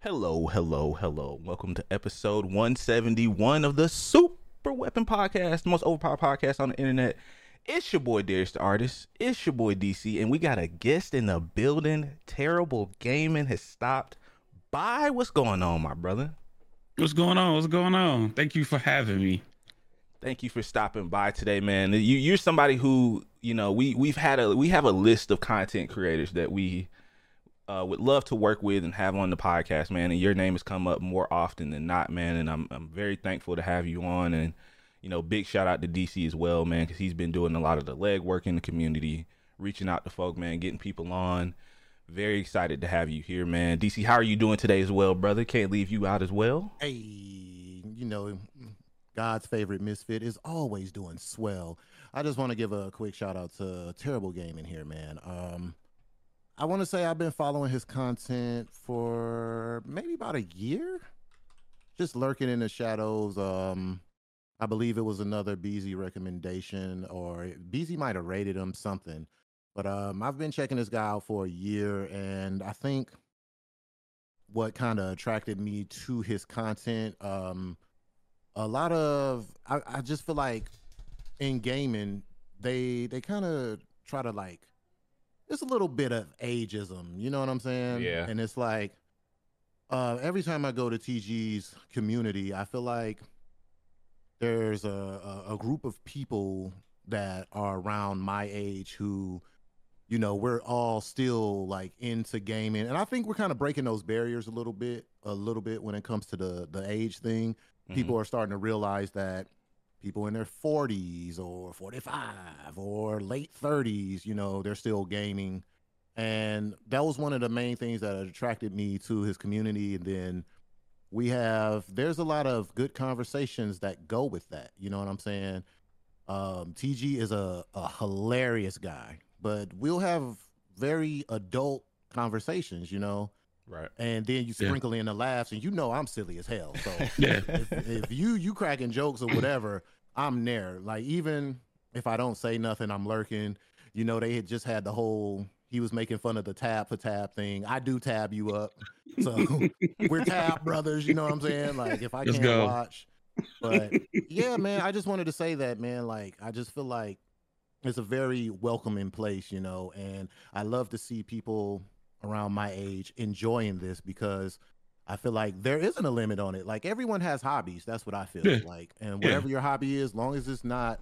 Hello, hello, hello. Welcome to episode 171 of the Super Weapon Podcast, the most overpowered podcast on the internet. It's your boy Darius the Artist. It's your boy DC, and we got a guest in the building. Terrible Gaming has stopped by. What's going on, my brother? What's going on? What's going on? Thank you for having me. Thank you for stopping by today, man. You're somebody who, we have a list of content creators that we would love to work with and have on the podcast, man. And your name has come up more often than not, man. And I'm very thankful to have you on. And big shout out to DC as well, man, because he's been doing a lot of the legwork in the community, reaching out to folk, man, getting people on. Very excited to have you here, man. DC, how are you doing today as well, brother? Can't leave you out as well. Hey, God's favorite misfit is always doing swell. I just want to give a quick shout out to Terrible Gaming here, man. I want to say I've been following his content for maybe about a year, just lurking in the shadows. I believe it was another BZ recommendation, or BZ might have rated him something. But I've been checking this guy out for a year, and I think what kind of attracted me to his content, a lot of I just feel like in gaming they kind of try to it's a little bit of ageism, you know what I'm saying? Yeah. And it's like every time I go to TG's community, I feel like there's a group of people that are around my age who, we're all still into gaming. And I think we're kind of breaking those barriers a little bit when it comes to the age thing. Mm-hmm. People are starting to realize that people in their 40s or 45 or late 30s, they're still gaming. And that was one of the main things that attracted me to his community. And then there's a lot of good conversations that go with that. You know what I'm saying? TG is a hilarious guy, but we'll have very adult conversations, Right. And then you sprinkle in the laughs, and I'm silly as hell. So Yeah. if you cracking jokes or whatever, I'm there. Like, even if I don't say nothing, I'm lurking. They had just had the whole, he was making fun of the tab for tab thing. I do tab you up. So we're tab brothers, you know what I'm saying? Like, if I Let's can't go. watch. But yeah, man, I just wanted to say that, man. Like, I just feel like it's a very welcoming place, and I love to see people around my age enjoying this, because I feel like there isn't a limit on it. Like, everyone has hobbies. That's what I feel like. And whatever your hobby is, long as it's not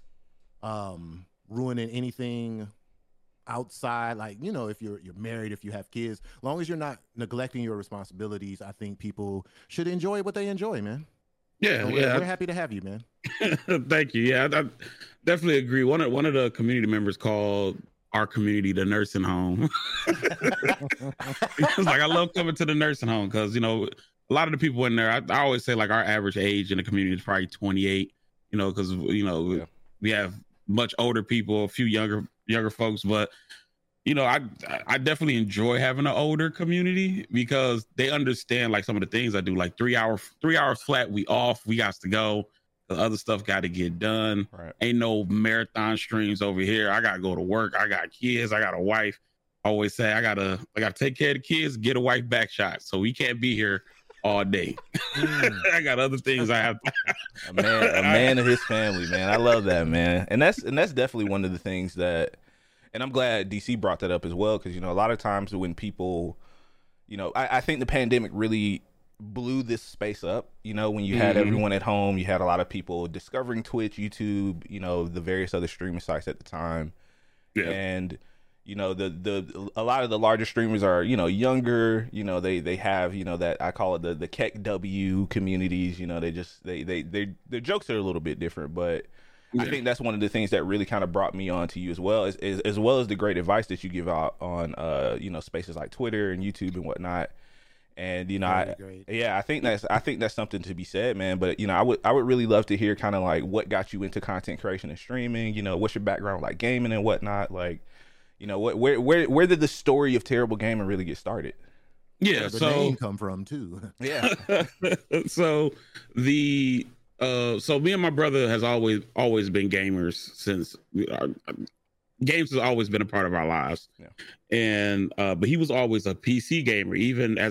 ruining anything outside, if you're married, if you have kids, long as you're not neglecting your responsibilities, I think people should enjoy what they enjoy, man. Yeah, so we're happy to have you, man. Thank you. Yeah, I definitely agree. One of the community members called our community the nursing home. It's like, I love coming to the nursing home because a lot of the people in there, I always say, like, our average age in the community is probably 28, because we have much older people, a few younger folks, but I definitely enjoy having an older community because they understand, like, some of the things I do, like 3 hours flat, we off, we got to go. The other stuff got to get done. Right. Ain't no marathon streams over here. I got to go to work. I got kids. I got a wife. I always say I gotta take care of the kids, get a wife back shot. So we can't be here all day. I got other things I have. A man of his family, man. I love that, man. And that's definitely one of the things that, and I'm glad DC brought that up as well, because a lot of times when people, I think the pandemic really blew this space up. When you had everyone at home, you had a lot of people discovering Twitch, YouTube, the various other streaming sites at the time. Yeah. And a lot of the larger streamers are younger. They have that, I call it the KEKW communities. Their jokes are a little bit different, but I think that's one of the things that really kind of brought me on to you, as well as the great advice that you give out on spaces like Twitter and YouTube and whatnot. And I think that's something to be said, man. But I would really love to hear kind of like what got you into content creation and streaming. What's your background with, like, gaming and whatnot, like. Where did the story of Terrible Gaming really get started? Yeah, where the name come from too. Yeah. So me and my brother has always been gamers since games has always been a part of our lives. Yeah. And but he was always a PC gamer, even as a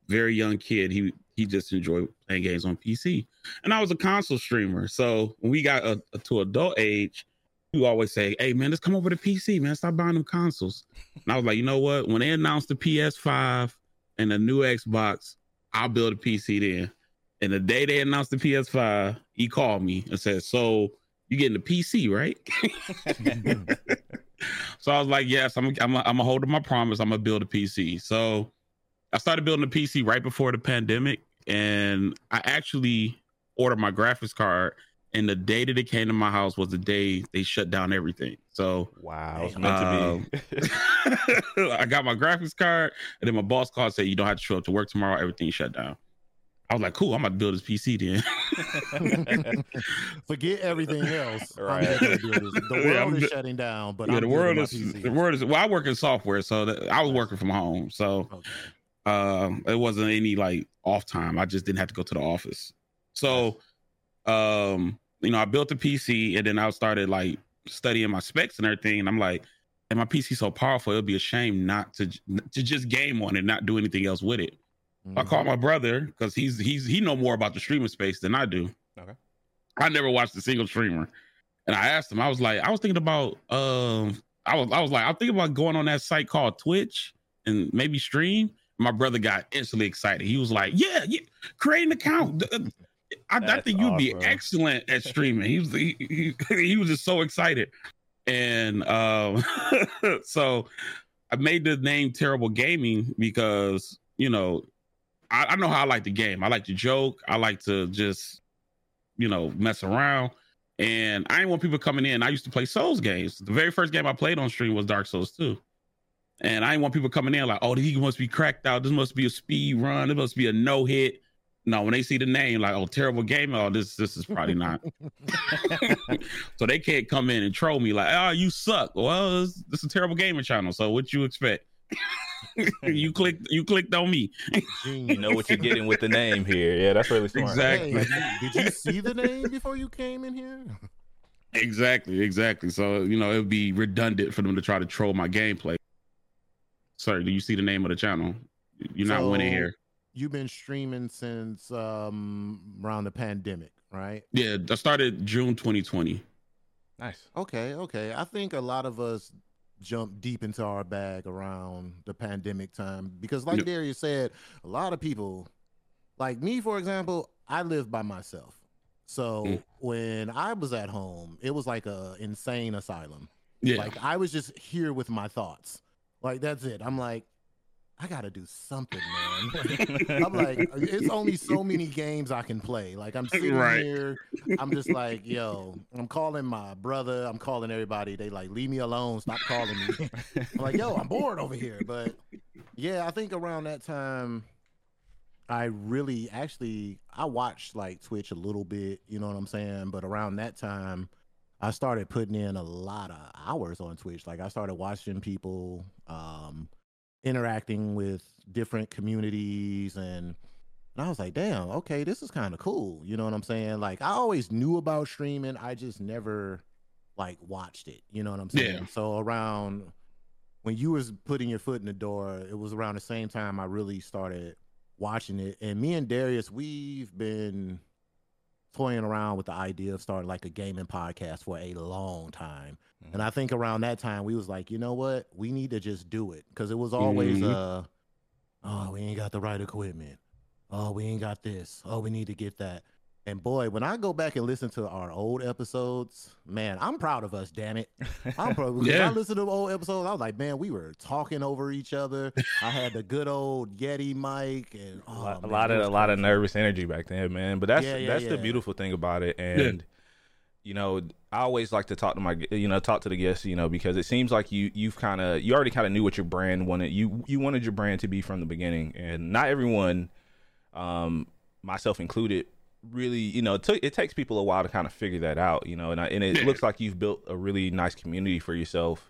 very young kid, he just enjoyed playing games on PC, and I was a console streamer. So when we got to adult age, you always say, "Hey man, let's come over to PC, man. Stop buying them consoles." And I was like, you know what? When they announced the PS5 and the new Xbox, I'll build a PC then. And the day they announced the PS5, he called me and said, "So you getting the PC, right?" So I was like, "Yes, I'm holding my promise. I'm gonna build a PC." So I started building a PC right before the pandemic, and I actually ordered my graphics card. And the day that it came to my house was the day they shut down everything. So wow, it's meant to be. I got my graphics card, and then my boss called and said, "You don't have to show up to work tomorrow. Everything shut down." I was like, "Cool, I'm about to build this PC then." Forget everything else. Right. The world is shutting down, but the world is. Well, I work in software, so I was working from home, so it wasn't any like off time. I just didn't have to go to the office. So, I built a PC, and then I started like studying my specs and everything, and I'm like, and my PC so powerful, it'd be a shame not to just game on it, and not do anything else with it. I called my brother because he know more about the streaming space than I do. Okay. I never watched a single streamer, and I asked him. I was thinking about I'm thinking about going on that site called Twitch and maybe stream. My brother got instantly excited. He was like, "Yeah, create an account. I think you'd be excellent at streaming." He was just so excited, and so I made the name Terrible Gaming because I know how I like the game. I like to joke. I like to just, mess around. And I didn't want people coming in. I used to play Souls games. The very first game I played on stream was Dark Souls 2. And I didn't want people coming in like, "Oh, he must be cracked out. This must be a speed run. This must be a no hit." No, when they see the name, like, "Oh, Terrible Gamer, oh, this is probably not." So they can't come in and troll me like, "Oh, you suck." Well, this is a Terrible Gamer channel. So what you expect? you clicked on me. You know what you're getting with the name here. Yeah, that's really smart. Exactly. Hey, did you see the name before you came in here? Exactly. So it would be redundant for them to try to troll my gameplay. Sorry, do you see the name of the channel? You're not winning here. You've been streaming since around the pandemic, right? Yeah, I started June 2020. Nice. Okay. I think a lot of us jumped deep into our bag around the pandemic time because, like Darius said, a lot of people, like me, for example, I live by myself. So when I was at home, it was like a insane asylum. Yeah. Like I was just here with my thoughts. Like that's it. I'm like, I gotta do something, man. I'm like, it's only so many games I can play. Like I'm sitting here, I'm just like, yo, I'm calling my brother, I'm calling everybody. They like, leave me alone, stop calling me. I'm like, yo, I'm bored over here. But yeah, I think around that time, I watched like Twitch a little bit, you know what I'm saying? But around that time, I started putting in a lot of hours on Twitch. Like I started watching people, interacting with different communities, and I was like, damn, okay, this is kind of cool. You know what I'm saying? Like I always knew about streaming, I just never like watched it. You know what I'm saying? Yeah. So around when you was putting your foot in the door, it was around the same time I really started watching it. And me and Darius, we've been toying around with the idea of starting like a gaming podcast for a long time. And I think around that time we was like, you know what? We need to just do it. Cause it was always oh, we ain't got the right equipment. Oh, we ain't got this. Oh, we need to get that. And boy, when I go back and listen to our old episodes, man, I'm proud of us, damn it. I'm proud. When I listen to old episodes, I was like, man, we were talking over each other. I had the good old Yeti mic and a lot of nervous energy back then, man. But that's the beautiful thing about it. And I always like to talk to the guests, because it seems like you already kind of knew what your brand wanted. You wanted your brand to be from the beginning, and not everyone, myself included, really, it takes people a while to kind of figure that out, and it looks like you've built a really nice community for yourself.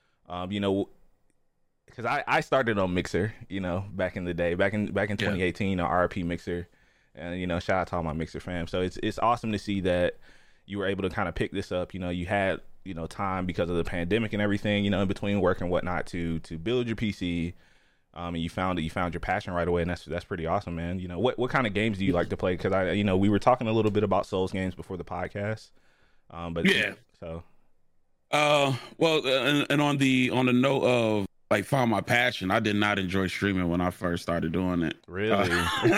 Because I started on Mixer, back in the day, back in 2018, RP Mixer, and shout out to all my Mixer fam. So it's awesome to see that you were able to kind of pick this up. You had time because of the pandemic and everything, in between work and whatnot to build your PC, and you found your passion right away, and that's pretty awesome, man. You know, what kind of games do you like to play? Because we were talking a little bit about Souls games before the podcast, but yeah. So, well, and on the note of like found my passion, I did not enjoy streaming when I first started doing it. Really?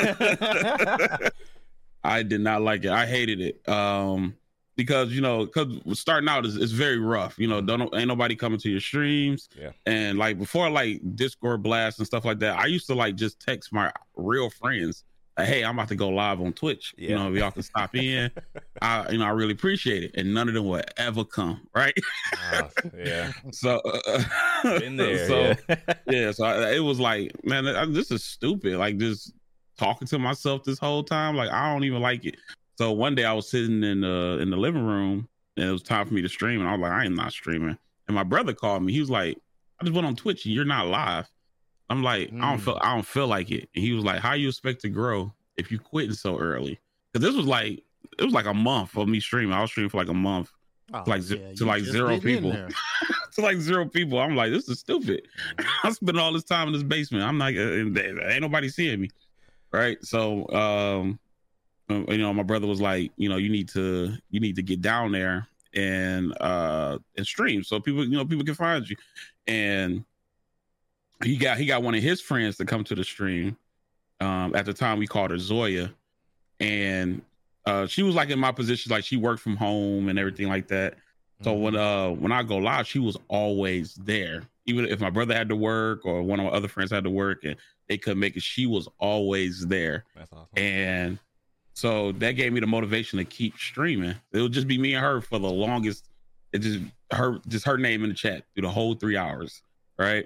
I did not like it. I hated it. Because starting out is very rough. Ain't nobody coming to your streams. Yeah. And like before, like Discord blasts and stuff like that, I used to like just text my real friends, hey, I'm about to go live on Twitch. Yeah. If y'all can stop in, I really appreciate it. And none of them would ever come, right? Yeah. So been there. So yeah. So it was like, man, this is stupid. Like just talking to myself this whole time. Like I don't even like it. So one day I was sitting in the living room and it was time for me to stream, and I was like, I am not streaming. And my brother called me. He was like, I just went on Twitch and you're not live. I'm like, I don't feel like it. And he was like, how you expect to grow if you quitting so early? Because it was like a month of me streaming. I was streaming for like a month, to like zero people. To like zero people. I'm like, this is stupid. I spent all this time in this basement. I'm like, ain't nobody seeing me, right? So, my brother was like, you need to get down there and stream so people can find you. And he got one of his friends to come to the stream. At the time we called her Zoya, and she was like in my position, like she worked from home and everything like that. So when I go live, she was always there. Even if my brother had to work or one of my other friends had to work and they couldn't make it, she was always there. That's awesome. And so that gave me the motivation to keep streaming. It would just be me and her for the longest. It just her name in the chat through the whole 3 hours, right?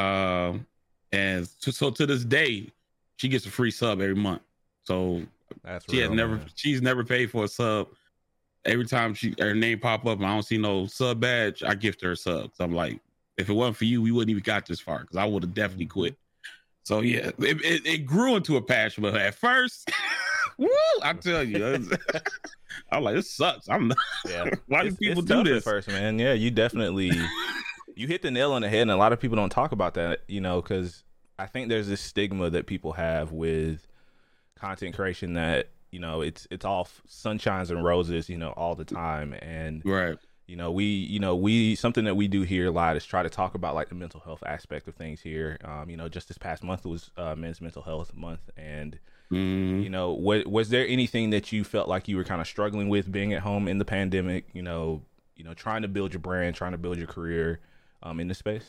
And so to this day, she gets a free sub every month. So she's never paid for a sub. Every time her name pop up and I don't see no sub badge, I gift her a sub. So I'm like, if it wasn't for you, we wouldn't even got this far because I would have definitely quit. So yeah, it grew into a passion, but at first. Woo! I tell you, I'm like, this sucks. I'm not. Yeah. Why do people do this at first, man? Yeah, you definitely you hit the nail on the head, and a lot of people don't talk about that, because I think there's this stigma that people have with content creation that it's all sunshines and roses, all the time, and right. We something that we do here a lot is try to talk about like the mental health aspect of things here. Just this past month was Men's Mental Health Month, and was there anything that you felt like you were kind of struggling with being at home in the pandemic? Trying to build your brand, trying to build your career, in this space.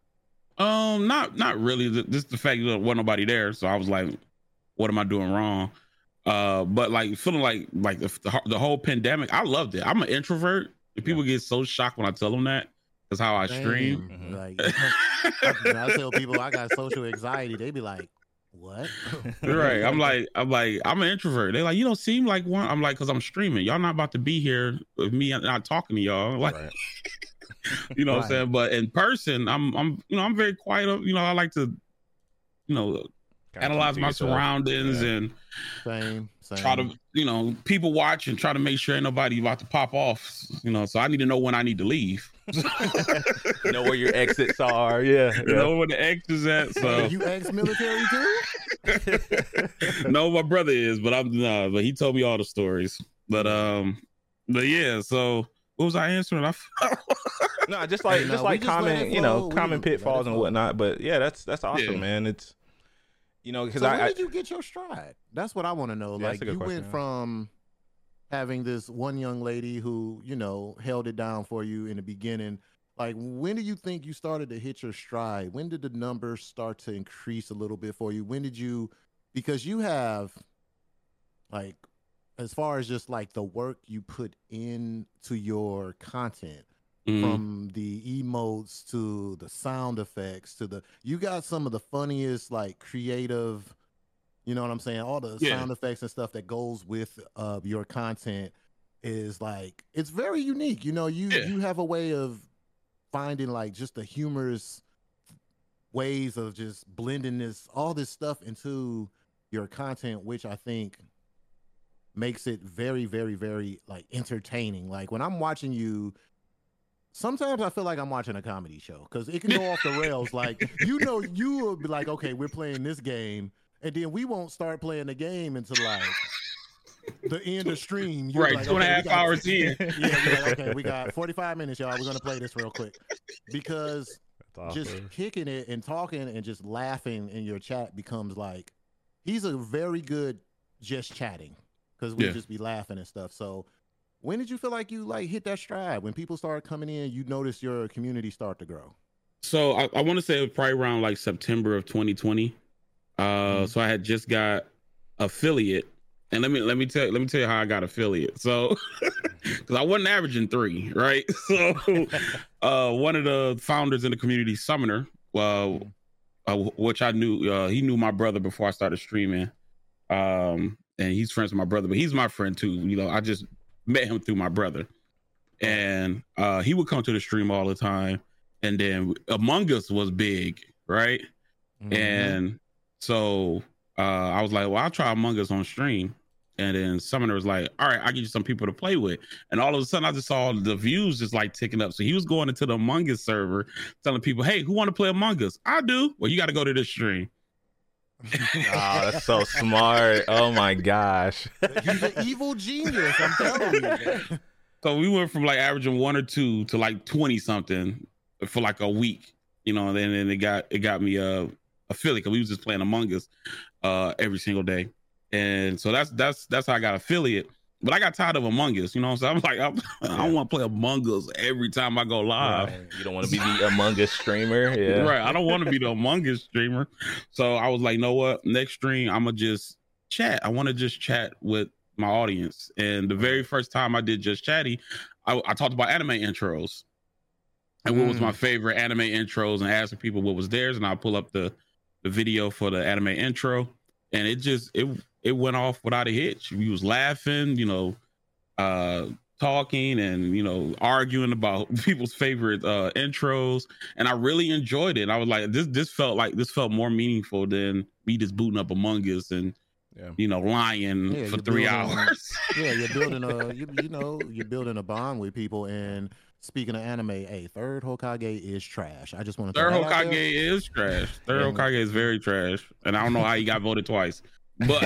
Not really. Just the fact that there wasn't nobody there, so I was like, what am I doing wrong? But like feeling like the whole pandemic, I loved it. I'm an introvert. People get so shocked when I tell them that. That's how I stream. Mm-hmm. Like I tell people I got social anxiety, they be like, what? Right. I'm an introvert. They're like, you don't seem like one. I'm like, because I'm streaming. Y'all not about to be here with me not talking to y'all. Like, right. What I'm saying? But in person, I'm very quiet. I like to, analyze my surroundings and same. Try to, people watch and try to make sure ain't nobody about to pop off, so I need to know when I need to leave. Know where your exits are. Yeah. Know where the exits at. So you ex-military too? No, my brother is, but but he told me all the stories. But yeah, so what was I answering? No, just like common pitfalls and whatnot. But yeah, that's awesome, man. It's because when did you get your stride? That's what I want to know. Yeah, like you went from having this one young lady who held it down for you in the beginning. Like, when do you think you started to hit your stride? When did the numbers start to increase a little bit for you? When did you, because you have, like, as far as just like the work you put into your content, from the emotes to the sound effects to you got some of the funniest, like, creative, you know what I'm saying? All the sound effects and stuff that goes with your content is like, it's very unique. You have a way of finding like just the humorous ways of just blending all this stuff into your content, which I think makes it very, very, very like entertaining. Like when I'm watching you, sometimes I feel like I'm watching a comedy show because it can go off the rails. Like, you will be like, okay, we're playing this game, and then we won't start playing the game until like the end of stream. You're Right, like, 2.5 hours in. Yeah, you're like, okay, we got 45 minutes, y'all. We're gonna play this real quick because awesome. just kicking it and talking and just laughing in your chat becomes like he's a very good just chatting because we just be laughing and stuff. So when did you feel like you like hit that stride? When people started coming in, you noticed your community start to grow? So I want to say it was probably around like September of 2020. So I had just got affiliate, and let me tell you how I got affiliate. So because I wasn't averaging 3, right? So one of the founders in the community, Summoner, which I knew, he knew my brother before I started streaming, and he's friends with my brother, but he's my friend too. You know, I just met him through my brother, and he would come to the stream all the time. And then Among Us was big, right? And so I was like, well, I'll try Among Us on stream. And then Summoner was like, all right, I'll give you some people to play with. And all of a sudden I just saw the views just like ticking up. So he was going into the Among Us server telling people, hey, who want to play Among Us? I do. Well, you got to go to this stream. Oh, that's so smart. Oh my gosh. He's an evil genius, I'm telling you. So we went from like averaging 1 or 2 to like 20 something for like a week, you know, and then it got me affiliate, because we was just playing Among Us every single day. And so that's how I got affiliate. But I got tired of Among Us, you know what I'm saying? I'm like, I don't want to play Among Us every time I go live. Right. You don't want to be the Among Us streamer. Yeah. Right. I don't want to be the Among Us streamer. So I was like, you know what? Next stream, I'm going to just chat. I want to just chat with my audience. And the very first time I did Just Chatty, I talked about anime intros. And what was my favorite anime intros, and asking people what was theirs. And I'll pull up the video for the anime intro. And it went off without a hitch. We was laughing, you know, talking and, you know, arguing about people's favorite intros. And I really enjoyed it. I was like, this felt more meaningful than me just booting up Among Us and, you know, lying for 3 hours. You're building you're building a bond with people. And speaking of anime, hey, Third Hokage is trash. I just want to Third Hokage is trash. Third Hokage is very trash. And I don't know how he got voted twice. But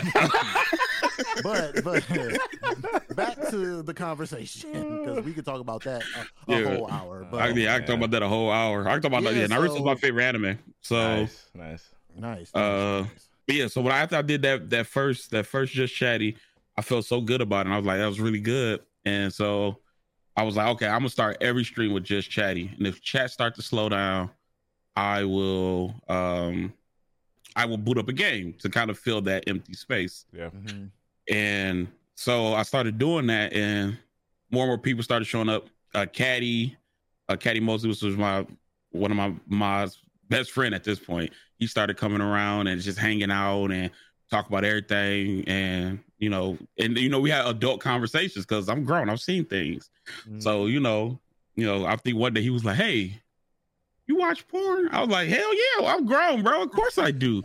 but back to the conversation, because we could talk about that a whole hour. But I can talk about that a whole hour. I can talk about that. Yeah, Naruto's my favorite anime. So nice. But yeah, so after I did that first Just Chatty, I felt so good about it. And I was like, that was really good. And so I was like, okay, I'm gonna start every stream with Just Chatty. And if chat start to slow down, I will boot up a game to kind of fill that empty space. Yeah. And so I started doing that, and more people started showing up. Caddy Mosley was one of my best friend at this point. He started coming around and just hanging out and talk about everything. And you know, we had adult conversations because I'm grown. I've seen things. So you know, I think one day he was like, "Hey, you watch porn?" I was like, "Hell yeah, I'm grown, bro. Of course I do."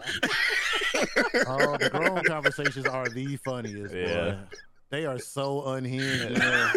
Oh, the grown conversations are the funniest. Boy. They are so unhinged.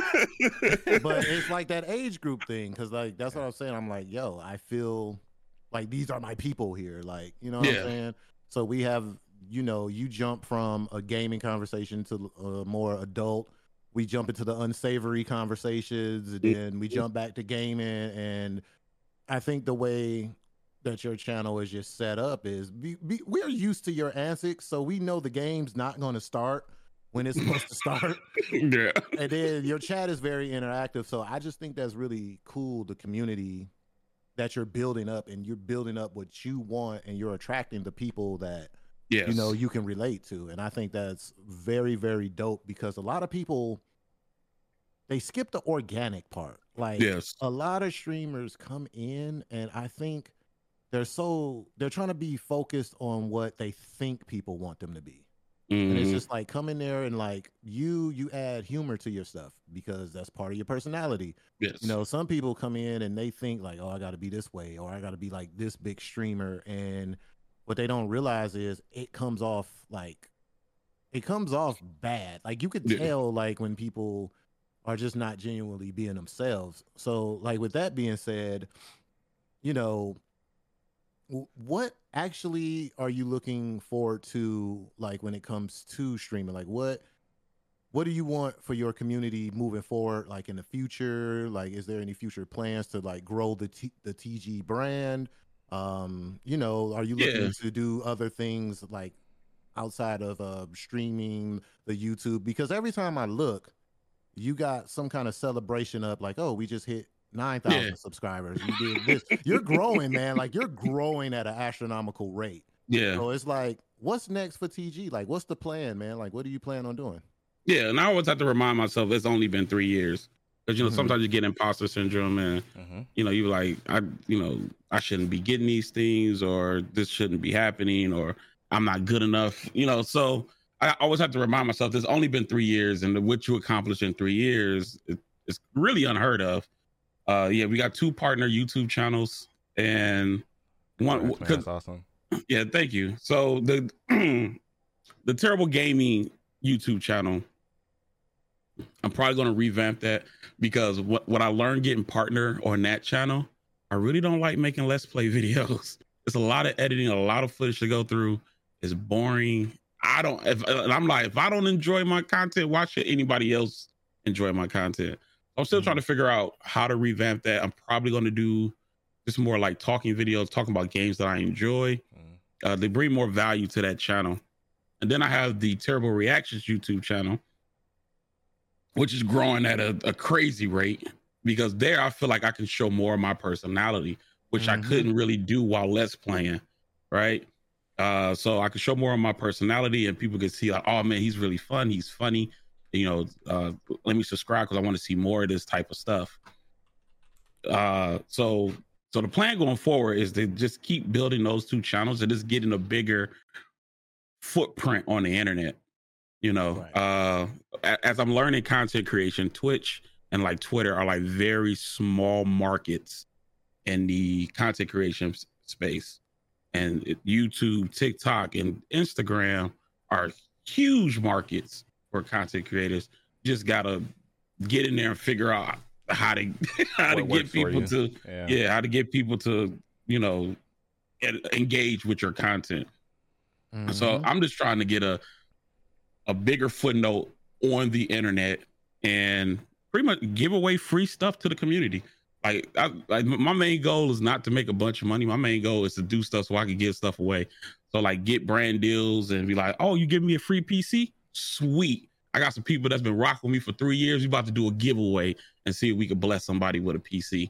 But it's like that age group thing, because like that's what I'm saying. I'm like, yo, I feel like these are my people here. Like, you know what I'm saying? So we have, you know, you jump from a gaming conversation to a more adult. We jump into the unsavory conversations, and then we jump back to gaming. And I think the way that your channel is just set up is we're used to your antics, so we know the game's not going to start when it's supposed to start. Yeah. And then your chat is very interactive, so I just think that's really cool, the community that you're building up, and you're building up what you want, and you're attracting the people that you know you can relate to. And I think that's very, very dope, because a lot of people, they skip the organic part. Like a lot of streamers come in, and I think they're trying to be focused on what they think people want them to be. And it's just like, come in there and like you add humor to your stuff, because that's part of your personality. You know, some people come in and they think like, oh, I got to be this way, or I got to be like this big streamer. And what they don't realize is it comes off bad. Like you could tell, like when people are just not genuinely being themselves. So, like, with that being said, you know, what actually are you looking forward to, like, when it comes to streaming? Like, what do you want for your community moving forward, like in the future? Like, is there any future plans to like grow the TG brand? You know, are you Yeah, looking to do other things like outside of streaming the YouTube? Because every time I look, you got some kind of celebration up, like, oh, we just hit yeah, 9,000 subscribers. You did this. You're growing, man. Like, you're growing at an astronomical rate. yeah, So it's like, what's next for TG? Like, what's the plan, man? Like, what do you plan on doing? yeah. And I always have to remind myself it's only been 3 years because you know Hmm. sometimes you get imposter syndrome and you know you like I shouldn't be getting these things or this shouldn't be happening or I'm not good enough. You know, so I always have to remind myself there's only been 3 years and what you accomplish in 3 years is really unheard of. Yeah, we got 2 partner YouTube channels and one Congrats, man. That's awesome. yeah, thank you. So the the Terrible Gaming YouTube channel, I'm probably going to revamp that because what I learned getting partner on that channel, I really don't like making let's play videos. It's a lot of editing, a lot of footage to go through. It's boring. I don't. And I'm like, if I don't enjoy my content, why should anybody else enjoy my content? I'm still trying to figure out how to revamp that. I'm probably going to do just more like talking videos, talking about games that I enjoy. They bring more value to that channel. And then I have the Terrible Reactions YouTube channel, which is growing at a crazy rate because there I feel like I can show more of my personality, which I couldn't really do while let's playing, right? So I could show more of my personality and people could see like, oh man, he's really fun, he's funny. You know, let me subscribe because I want to see more of this type of stuff. So the plan going forward is to just keep building those 2 channels and just getting a bigger footprint on the internet. You know, Right. as I'm learning content creation, Twitch and like Twitter are like very small markets in the content creation space, and YouTube, TikTok, and Instagram are huge markets for content creators. Just gotta get in there and figure out how to how to get people to how to get people to engage with your content. So I'm just trying to get a bigger footnote on the internet and pretty much give away free stuff to the community. Like my main goal is not to make a bunch of money. My main goal is to do stuff so I can give stuff away. So like get brand deals and be like, oh, you give me a free PC? Sweet. I got some people that's been rocking with me for 3 years. We about to do a giveaway and see if we can bless somebody with a PC.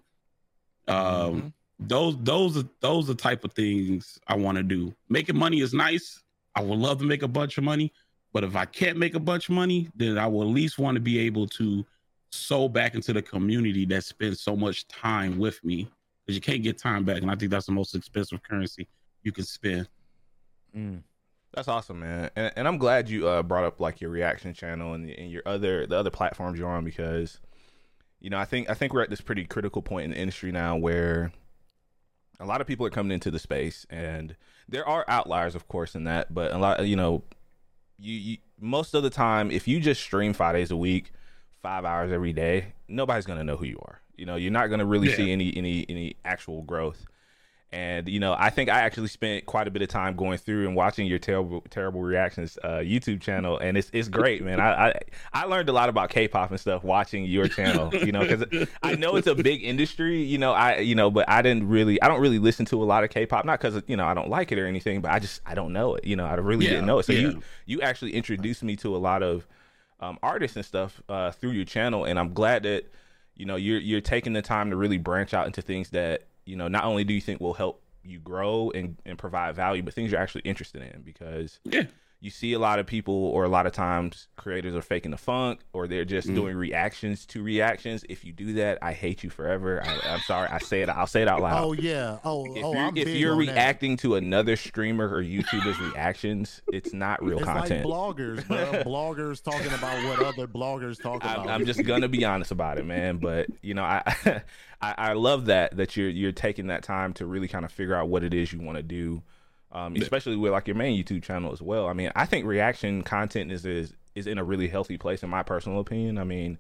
Those are the type of things I want to do. Making money is nice. I would love to make a bunch of money, but if I can't make a bunch of money, then I will at least want to be able to sow back into the community that spends so much time with me, because you can't get time back, and I think that's the most expensive currency you can spend. That's awesome, man, and I'm glad you brought up like your reaction channel and your the other platforms you're on, because I think we're at this pretty critical point in the industry now where a lot of people are coming into the space, and there are outliers, of course, in that, but a lot, you most of the time, if you just stream 5 days a week, 5 hours every day, nobody's gonna know who you are. You're not gonna really see any actual growth. And I think I actually spent quite a bit of time going through and watching your terrible reactions YouTube channel, and it's great, man. I learned a lot about K-pop and stuff watching your channel, because I know it's a big industry, but I don't really listen to a lot of K-pop, not because I don't like it or anything, but I don't know it, I really didn't know it. So you actually introduced me to a lot of artists and stuff through your channel, and I'm glad that you're taking the time to really branch out into things that not only do you think will help you grow and provide value, but things you're actually interested in, because you see a lot of people, or a lot of times creators are faking the funk, or they're just doing reactions to reactions. If you do that, I hate you forever. I'm sorry. I'll say it out loud. Oh yeah. If you're reacting to another streamer or YouTuber's reactions, it's not real content. Like bloggers, bro. Bloggers talking about what other bloggers talk about. I'm just gonna be honest about it, man. But I love that you're taking that time to really kind of figure out what it is you want to do. Especially with like your main YouTube channel as well. I mean, I think reaction content is in a really healthy place, in my personal opinion. I mean,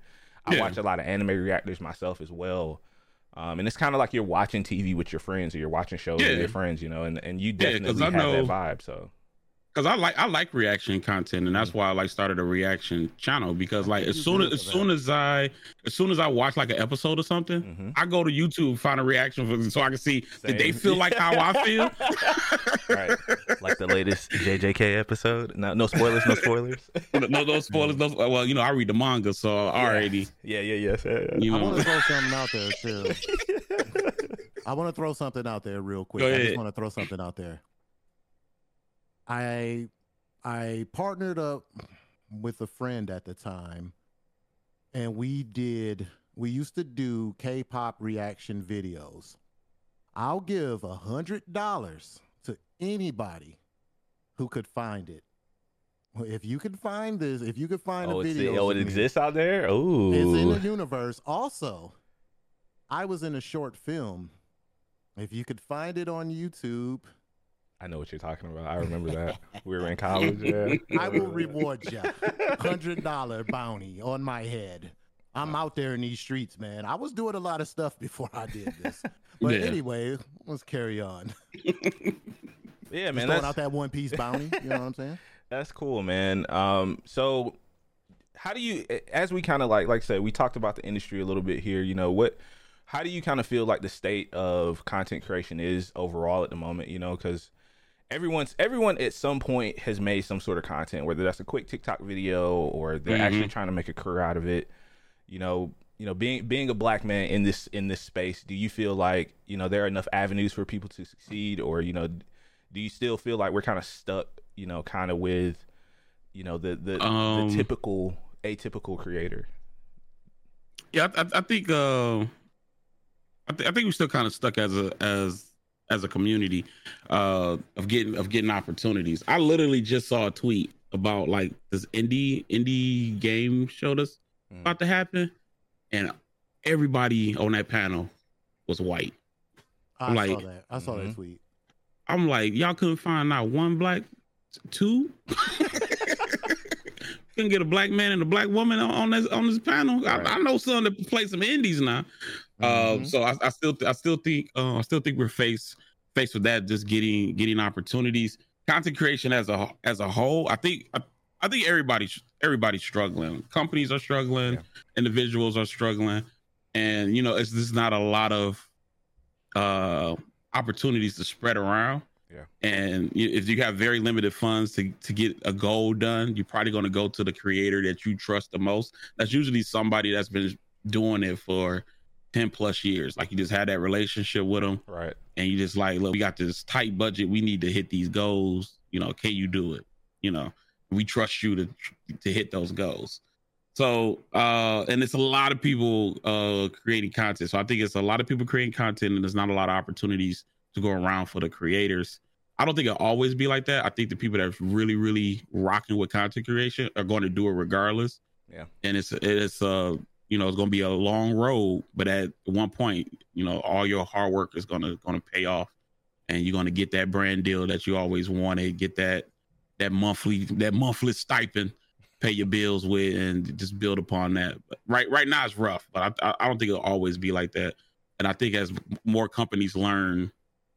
I watch a lot of anime reactors myself as well. And it's kind of like you're watching TV with your friends, or you're watching shows with your friends, you know, and you definitely have that vibe. So, because I like reaction content, and that's why I like started a reaction channel, because like as soon as I watch like an episode or something, I go to YouTube, find a reaction for them, so I can see did they feel like how I feel. Right, like the latest JJK episode. No spoilers, no spoilers. no spoilers. Well, you know, I read the manga, so already. Yeah. I want to throw something out there too. I want to throw something out there real quick. I just want to throw something out there. I partnered up with a friend at the time, and we used to do K-pop reaction videos. I'll give $100 to anybody who could find it. If you could find this, if you could find a video, it exists out there. Oh, it's in the universe. Also, I was in a short film. If you could find it on YouTube. I know what you're talking about. I remember that. We were in college. Yeah. I will reward you $100 bounty on my head. I'm out there in these streets, man. I was doing a lot of stuff before I did this. But anyway, let's carry on. Yeah, man. Just throwing out that One Piece bounty. You know what I'm saying? That's cool, man. So how do you, as we kind of like I said, we talked about the industry a little bit here, you know, how do you kind of feel like the state of content creation is overall at the moment, you know, because everyone at some point has made some sort of content, whether that's a quick TikTok video or they're actually trying to make a career out of it. You know, being a black man in this space, do you feel like, you know, there are enough avenues for people to succeed, or, you know, do you still feel like we're kind of stuck, you know, kind of with, you know, the typical atypical creator? Yeah, I think we're still kind of stuck as a community of getting opportunities. I literally just saw a tweet about like this indie game show that's about to happen, and everybody on that panel was white. I saw that tweet. I'm like, y'all couldn't find not one black, two. Couldn't get a black man and a black woman on this panel. Right. I know some that play some indies now. So I still think we're faced with that, just getting opportunities. Content creation as a whole, I think everybody's struggling. Companies are struggling, individuals are struggling, and you know, it's just not a lot of opportunities to spread around. And if you have very limited funds to get a goal done, you're probably going to go to the creator that you trust the most. That's usually somebody that's been doing it for 10 plus years. Like, you just had that relationship with them. Right. And you just like, look, we got this tight budget. We need to hit these goals. You know, can you do it? You know, we trust you to hit those goals. So, and it's a lot of people creating content. So I think it's a lot of people creating content, and there's not a lot of opportunities to go around for the creators. I don't think it'll always be like that. I think the people that are really, really rocking with content creation are going to do it regardless. Yeah. And it's you know, it's going to be a long road, but at one point, you know, all your hard work is going to pay off, and you're going to get that brand deal that you always wanted, get that monthly stipend, pay your bills with, and just build upon that. But right now it's rough, but I don't think it'll always be like that. And I think as more companies learn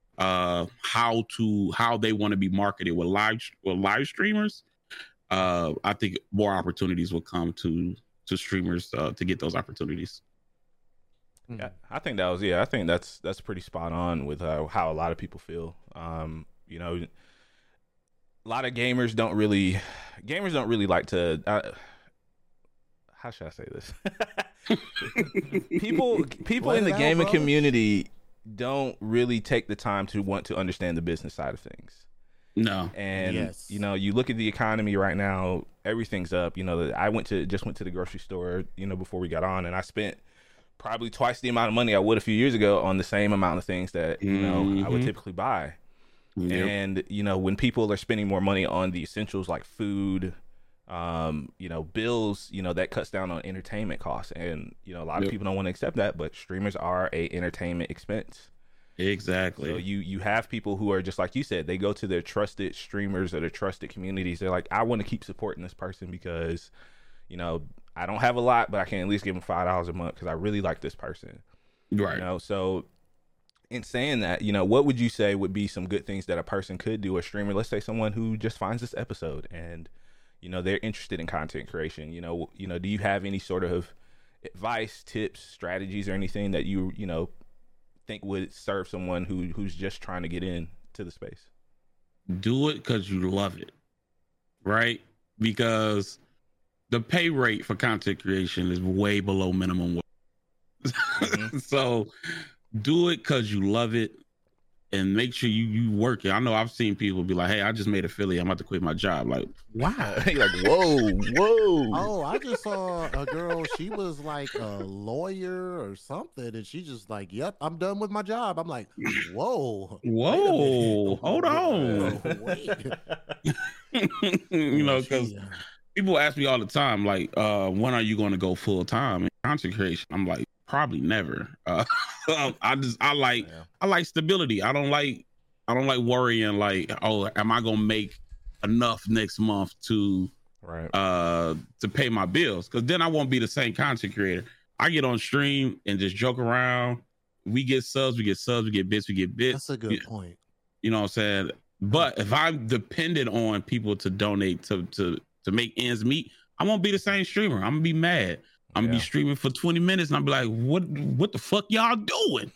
how they want to be marketed with live streamers, I think more opportunities will come to streamers to get those opportunities. Yeah, I think that's pretty spot on with how a lot of people feel. You know, a lot of gamers don't really like to. How should I say this? people in the gaming community don't really take the time to want to understand the business side of things. No. And you know, you look at the economy right now, everything's up. You know, I just went to the grocery store, you know, before we got on, and I spent probably twice the amount of money I would a few years ago on the same amount of things that, you know, I would typically buy. Yep. And, you know, when people are spending more money on the essentials like food, you know, bills, you know, that cuts down on entertainment costs. And, you know, a lot of people don't want to accept that, but streamers are a entertainment expense. Exactly. So you have people who are just like you said, they go to their trusted streamers or their trusted communities. They're like, I want to keep supporting this person because, you know, I don't have a lot, but I can at least give them $5 a month because I really like this person. Right. You know, so in saying that, you know, what would you say would be some good things that a person could do, a streamer, let's say someone who just finds this episode and, you know, they're interested in content creation, you know, do you have any sort of advice, tips, strategies, or anything that you know, think would serve someone who's just trying to get in to the space? Do it because you love it, right? Because the pay rate for content creation is way below minimum wage. Mm-hmm. So do it because you love it, and make sure you work it. I know I've seen people be like, hey, I just made affiliate, I'm about to quit my job. Like, wow. You're like, whoa. Oh, I just saw a girl, she was like a lawyer or something, and she just like, yep, I'm done with my job. I'm like, whoa, hold on. Wait. You know, because people ask me all the time, like, when are you going to go full time in content creation? I'm like, probably never. I like stability. I don't like worrying like, oh, am I gonna make enough next month to pay my bills? Because then I won't be the same content creator. I get on stream and just joke around. We get subs, we get bits. That's a good point. You know what I'm saying? But if I'm dependent on people to donate to make ends meet, I won't be the same streamer. I'm gonna be mad. I'm gonna be streaming for 20 minutes and I'll be like, what the fuck y'all doing?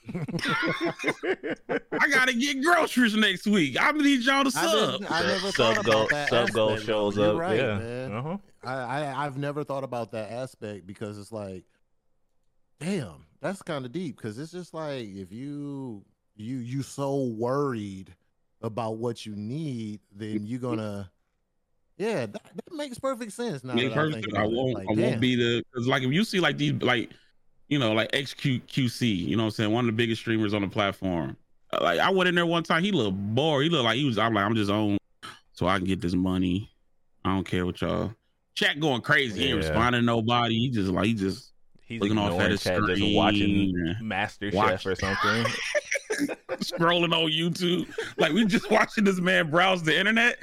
I gotta get groceries next week. I need y'all to sub. I never thought about that. Sub goal shows up. Right, yeah. Man. Uh-huh. I've never thought about that aspect because it's like, damn, that's kind of deep. Because it's just like if you so worried about what you need, then you're gonna. Yeah, that makes perfect sense. Now makes perfect sense. I won't be the, because like if you see like these, like, you know, like XQC, you know what I'm saying, one of the biggest streamers on the platform. Like I went in there one time, he looked bored. He looked like I'm just on so I can get this money. I don't care what y'all. Chat going crazy. He ain't responding to nobody. He's looking off at his screen, just watching MasterChef or something. Scrolling on YouTube, like we just watching this man browse the internet.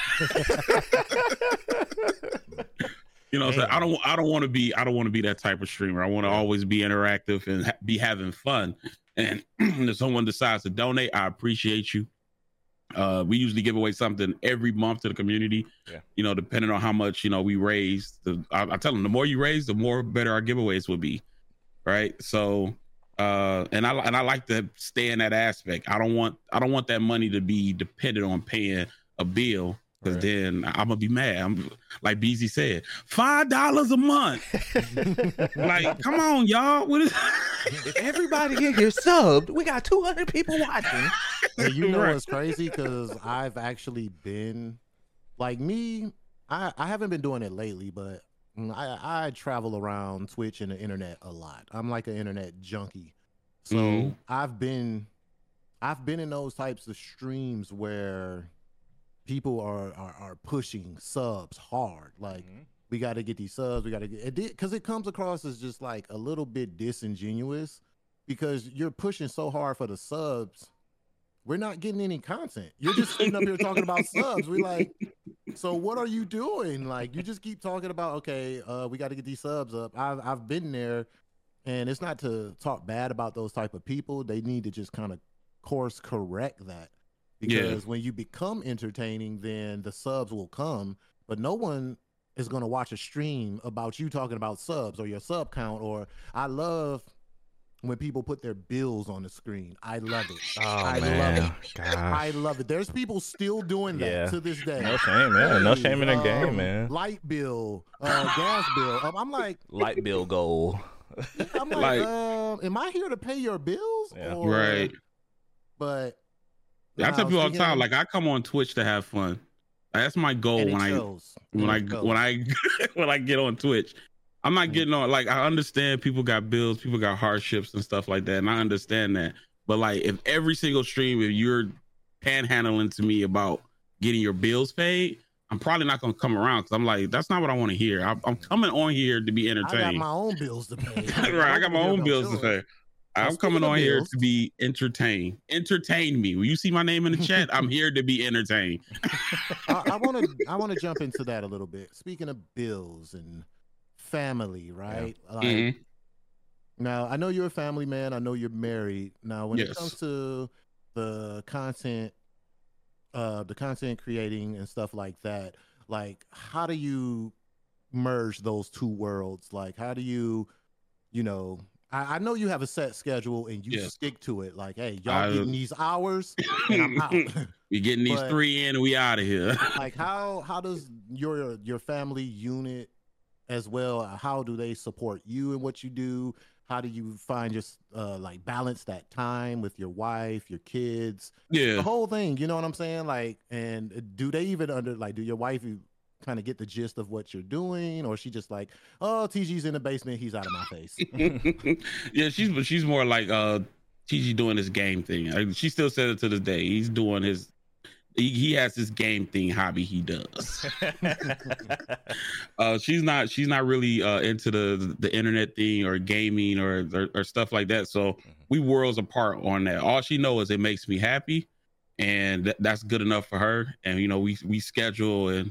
You know, so I don't want to be that type of streamer. I want to always be interactive and be having fun. And if someone decides to donate, I appreciate you. We usually give away something every month to the community. Yeah. You know, depending on how much, you know, we raise. I tell them the more you raise, the more better our giveaways will be. Right. So and I like to stay in that aspect. I don't want that money to be dependent on paying a bill, because then I'm gonna be mad. I'm like BZ said, $5 a month. Like, come on, y'all. What is if everybody in here subbed, we got 200 people watching. And you know what's crazy? Because I've actually been like me. I haven't been doing it lately, but I travel around Twitch and the internet a lot. I'm like an internet junkie. So I've been in those types of streams where people are pushing subs hard. Like, we got to get these subs. We got to get it, because it comes across as just like a little bit disingenuous, because you're pushing so hard for the subs. We're not getting any content. You're just sitting up here talking about subs. We like, so what are you doing? Like, you just keep talking about, okay, we got to get these subs up. I've been there, and it's not to talk bad about those type of people. They need to just kind of course correct that, because when you become entertaining, then the subs will come, but no one is going to watch a stream about you talking about subs or your sub count. Or I love when people put their bills on the screen. I love it. Oh, I love it. Gosh. I love it. There's people still doing that to this day. No shame, man. No shame in the game, man. Light bill, gas bill. I'm like, light bill goal. I'm like, am I here to pay your bills? Yeah. Right. But I tell people all the time, like, I come on Twitch to have fun. That's my goal when I get on Twitch. I'm not getting on, like, I understand people got bills, people got hardships and stuff like that, and I understand that. But like, if every single stream, if you're panhandling to me about getting your bills paid, I'm probably not going to come around, because I'm like, that's not what I want to hear. I'm coming on here to be entertained. I got my own bills to pay. Right, I got my own bills to pay. I'm coming on here to be entertained. Entertain me. When you see my name in the chat, I'm here to be entertained. I want to jump into that a little bit. Speaking of bills and family, right? Like, now I know you're a family man. I know you're married. Now, when it comes to the content creating and stuff like that, like, how do you merge those two worlds? Like, how do you, I know you have a set schedule and you stick to it. Like, hey, y'all getting these hours and I'm out. We getting these 3 in and we out of here. Like, how does your family unit as well, how do they support you in what you do? How do you find just like balance that time with your wife, your kids, the whole thing? You know what I'm saying? Like, and do they even do your wife kind of get the gist of what you're doing, or she just like, oh, TG's in the basement, he's out of my face? Yeah, she's more like TG doing his game thing. She still says it to this day. He's doing his. He has this game thing hobby he does. She's not really into the internet thing or gaming or stuff like that. So we worlds apart on that. All she knows is it makes me happy, and that's good enough for her. And we schedule and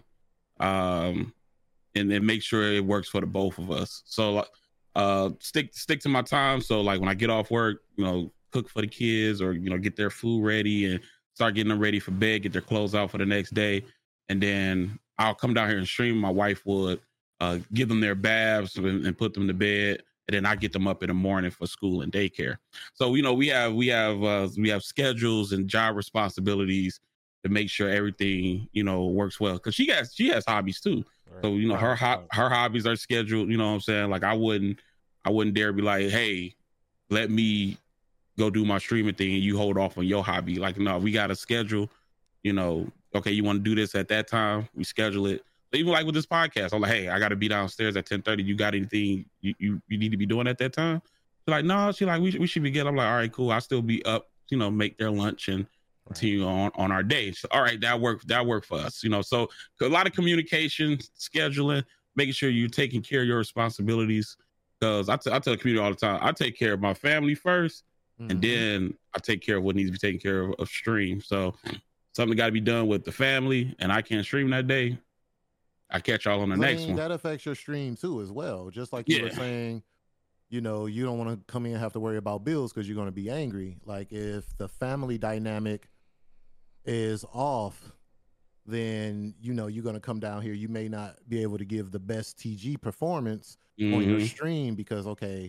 then make sure it works for the both of us. So stick to my time. So like when I get off work, cook for the kids or get their food ready and start getting them ready for bed, get their clothes out for the next day. And then I'll come down here and stream. My wife would give them their baths and put them to bed. And then I get them up in the morning for school and daycare. So, we have schedules and job responsibilities to make sure everything, works well. Cause she has hobbies too. Right. So, her hobbies are scheduled, you know what I'm saying? Like I wouldn't dare be like, hey, let me go do my streaming thing and you hold off on your hobby. Like, no, we got a schedule, okay, you want to do this at that time, we schedule it. So even like with this podcast, I'm like, hey, I got to be downstairs at 10:30. You got anything you need to be doing at that time? She's like, no, we should be good. I'm like, all right, cool. I'll still be up, make their lunch and continue on our day. So, all right, that worked for us, so a lot of communication, scheduling, making sure you're taking care of your responsibilities. Because I tell the community all the time, I take care of my family first. And then I take care of what needs to be taken care of stream. So something got to be done with the family, and I can't stream that day. I catch y'all on the next one. That affects your stream too, as well. Just like you were saying, you don't want to come in and have to worry about bills because you're going to be angry. Like if the family dynamic is off, then you're going to come down here. You may not be able to give the best TG performance on your stream because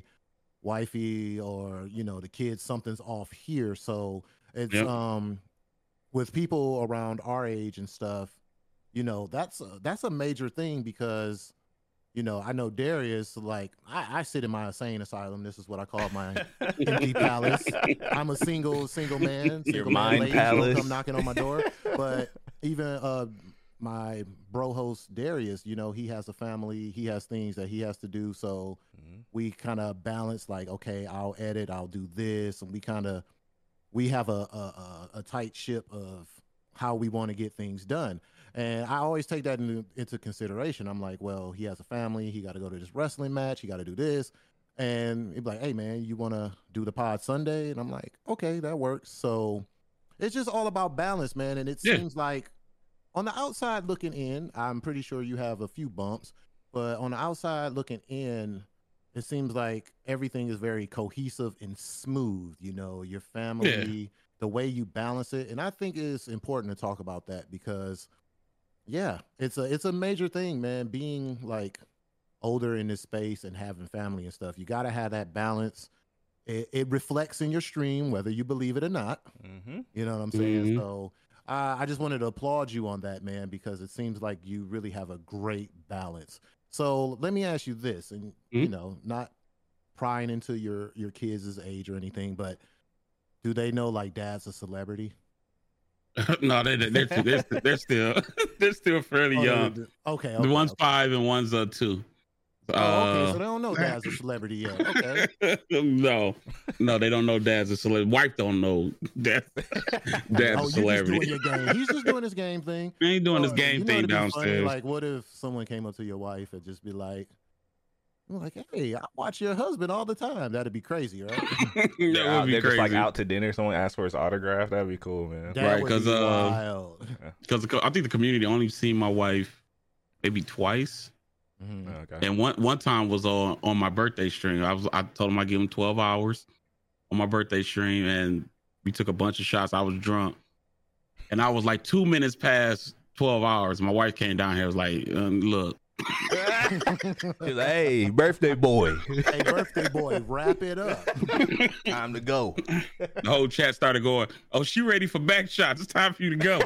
wifey or the kids, something's off here. So it's with people around our age and stuff, that's a major thing because I know Darius, like I sit in my insane asylum. This is what I call my empty palace. I'm a single man. Your mind palace. Come knocking on my door. But even my bro host Darius, he has a family, he has things that he has to do. So we kind of balance like, okay, I'll edit, I'll do this. And we have a tight ship of how we want to get things done. And I always take that into consideration. I'm like, well, he has a family, he got to go to this wrestling match, he got to do this. And he'd be like, hey man, you want to do the pod Sunday? And I'm like, okay, that works. So it's just all about balance, man. And it seems like on the outside looking in, I'm pretty sure you have a few bumps, but on the outside looking in, it seems like everything is very cohesive and smooth. Your family, the way you balance it. And I think it's important to talk about that because it's a major thing, man, being like older in this space and having family and stuff. You got to have that balance. It reflects in your stream, whether you believe it or not. You know what I'm saying? So I just wanted to applaud you on that, man, because it seems like you really have a great balance. So let me ask you this, and not prying into your kids' age or anything, but do they know like dad's a celebrity? No, they're still fairly young. Okay, one's 5 and one's 2. Okay, so they don't know dad's a celebrity yet. Okay. No, they don't know dad's a celebrity. Wife don't know dad's a celebrity. He's just doing his game thing. He ain't doing his game thing downstairs. Funny, like, what if someone came up to your wife and just be like, hey, I watch your husband all the time. That'd be crazy, right? That would be crazy. Just like out to dinner, someone asks for his autograph. That'd be cool, man. Right, because I think the community only seen my wife maybe twice. Mhm. Okay. And one time was on my birthday stream. I told him I'd give him 12 hours on my birthday stream, and we took a bunch of shots. I was drunk, and I was like 2 minutes past 12 hours. My wife came down here, was like, look. She's like, hey, birthday boy. Hey, birthday boy, wrap it up. Time to go. The whole chat started going, oh, she ready for back shots. It's time for you to go.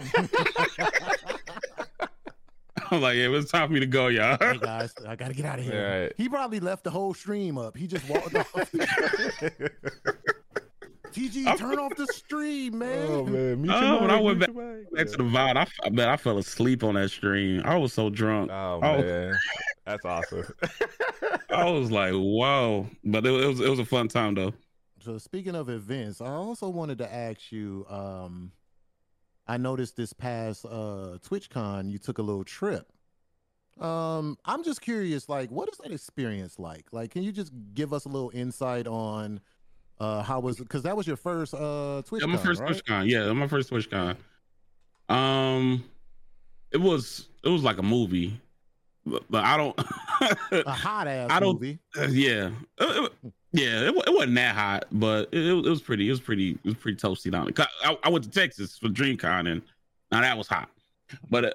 I'm like, yeah, it's time for me to go, y'all. Hey guys, I gotta get out of here. Right. He probably left the whole stream up. He just walked off. TG, turn off the stream, man. Oh man. When I went back to the VOD, I fell asleep on that stream. I was so drunk. Oh man. That's awesome. I was like, whoa. But it was a fun time though. So speaking of events, I also wanted to ask you, I noticed this past TwitchCon you took a little trip. I'm just curious, like, what is that experience like? Like, can you just give us a little insight on how was, because that was your first TwitchCon, my first right? TwitchCon. Yeah, my first TwitchCon. It was like a movie, but I don't. A hot ass movie. Yeah, it wasn't that hot, but it was pretty toasty down there. I went to Texas for DreamCon, and now that was hot. But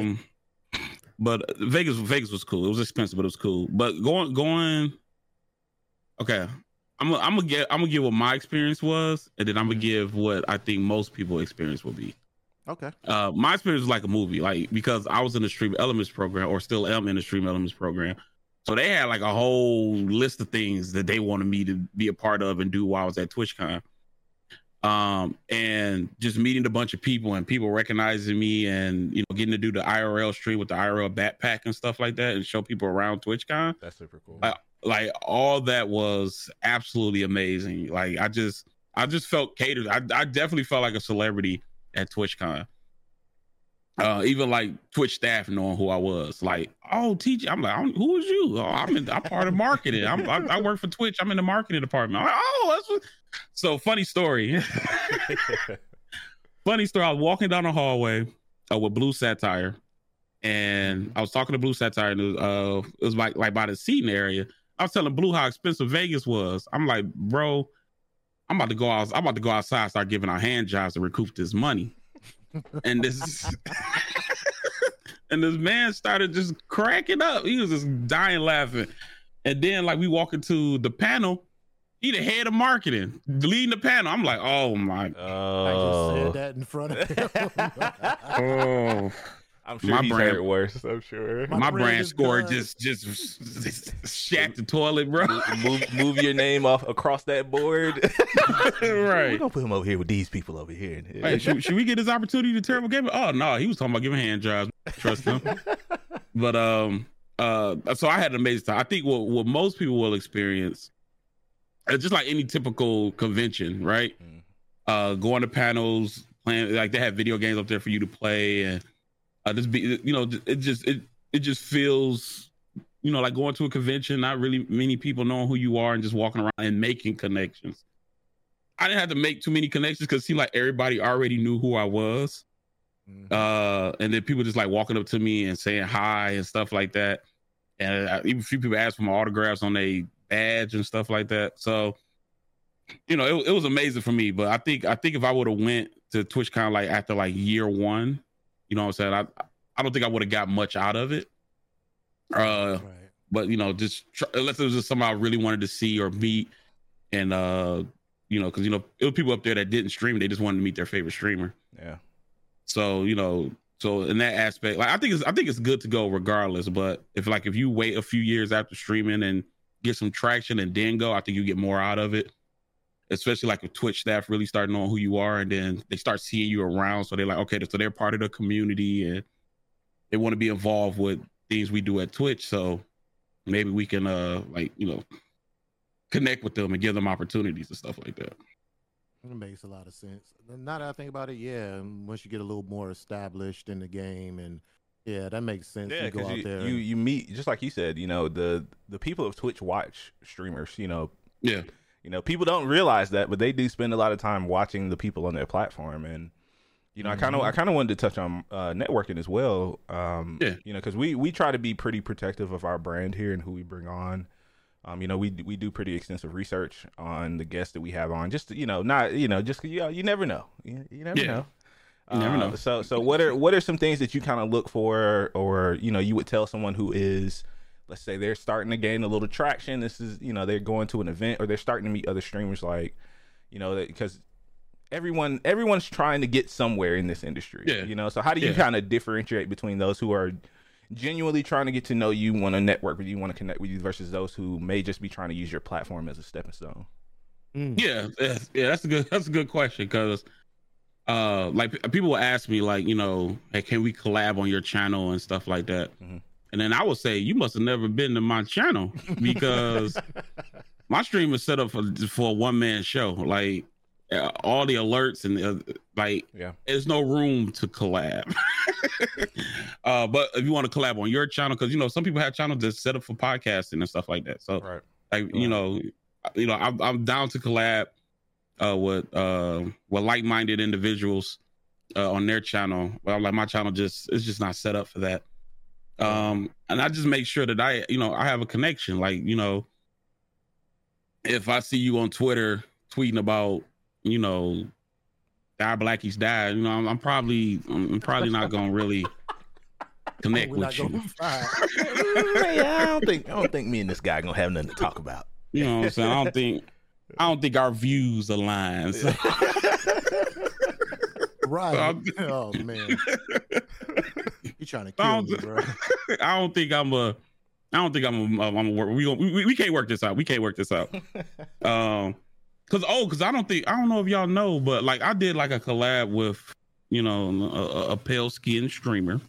Vegas was cool. It was expensive, but it was cool. But going. Okay, I'm gonna give what my experience was, and then I'm gonna give what I think most people's experience will be. Okay. My experience was like a movie, like because I was in the Stream Elements program, or still am in the Stream Elements program. So they had like a whole list of things that they wanted me to be a part of and do while I was at TwitchCon. And just meeting a bunch of people and people recognizing me, and getting to do the IRL stream with the IRL backpack and stuff like that, and show people around TwitchCon. That's super cool. Like all that was absolutely amazing. Like I just felt catered. I definitely felt like a celebrity at TwitchCon. Even like Twitch staff knowing who I was, like, oh, TG, I'm like, who is you? Oh, I'm part of marketing. I work for Twitch. I'm in the marketing department. I'm like, oh, that's what. So funny story. Funny story. I was walking down the hallway with Blue Satire, and I was talking to Blue Satire, and it was like by the seating area. I was telling Blue how expensive Vegas was. I'm like, bro, I'm about to go outside, and start giving out hand jobs to recoup this money. And this man started just cracking up. He was just dying laughing. And then like we walk into the panel, he the head of marketing, leading the panel. I'm like, oh my. I just said that in front of him. Oh. I'm sure he's heard worse. I'm sure. My brand score just shacked the toilet, bro. Move your name across that board. Right. We're gonna put him over here with these people over here. Hey, should we get this opportunity to terrible game? Oh no, he was talking about giving hand jobs. Trust him. But so I had an amazing time. I think what most people will experience, just like any typical convention, right? Going to panels, playing, like they have video games up there for you to play, and it just feels, like going to a convention, not really many people knowing who you are and just walking around and making connections. I didn't have to make too many connections because it seemed like everybody already knew who I was. And then people just like walking up to me and saying hi and stuff like that. And even a few people asked for my autographs on their badge and stuff like that. So, it was amazing for me. But I think if I would have went to TwitchCon like after like year one, you know what I'm saying? I don't think I would have got much out of it. Right. But, just unless it was just somebody I really wanted to see or meet. And, because, it was people up there that didn't stream. They just wanted to meet their favorite streamer. Yeah. So, so in that aspect, like, I think it's good to go regardless. But if you wait a few years after streaming and get some traction and then go, I think you get more out of it. Especially like if Twitch staff really start knowing who you are, and then they start seeing you around. So they're like, okay, so they're part of the community and they want to be involved with things we do at Twitch. So maybe we can, connect with them and give them opportunities and stuff like that. It makes a lot of sense. Now that I think about it, yeah, once you get a little more established in the game, and yeah, that makes sense. Yeah, you go out there. You meet, just like you said, the people of Twitch watch streamers, Yeah. People don't realize that, but they do spend a lot of time watching the people on their platform. And, You know, I kind of wanted to touch on networking as well. You know, because we try to be pretty protective of our brand here and who we bring on. You know, we do pretty extensive research on the guests that we have on. Just you know, not you know, just you never know. You never know. You never know. So what are some things that you kind of look for, or you know, you would tell someone who is, let's say they're starting to gain a little traction. This is, you know, they're going to an event or they're starting to meet other streamers, like, you know, because everyone's trying to get somewhere in this industry. Yeah. You know, so how do you kind of differentiate between those who are genuinely trying to get to know you, want to network with you, want to connect with you, versus those who may just be trying to use your platform as a stepping stone? Yeah, that's a good question, because like people will ask me, like, you know, hey, can we collab on your channel and stuff like that? And then I would say, you must have never been to my channel, because my stream is set up for a one-man show. Like, all the alerts and there's no room to collab. But if you want to collab on your channel, because you know some people have channels that's set up for podcasting and stuff like that. So you know, I'm down to collab with like-minded individuals on their channel. But I'm like, my channel it's just not set up for that. And I just make sure that I have a connection. Like, you know, if I see you on Twitter tweeting about, you know, Die Blackies died, you know, I'm probably not gonna really connect with you. I don't think me and this guy gonna have nothing to talk about. You know what I'm saying? I don't think our views align. So. Right. Oh man. You trying to kill me, bro. I don't think I'm a work. We can't work this out. We can't work this out. Cause I don't know if y'all know, but like I did like a collab with, you know, a pale skinned streamer.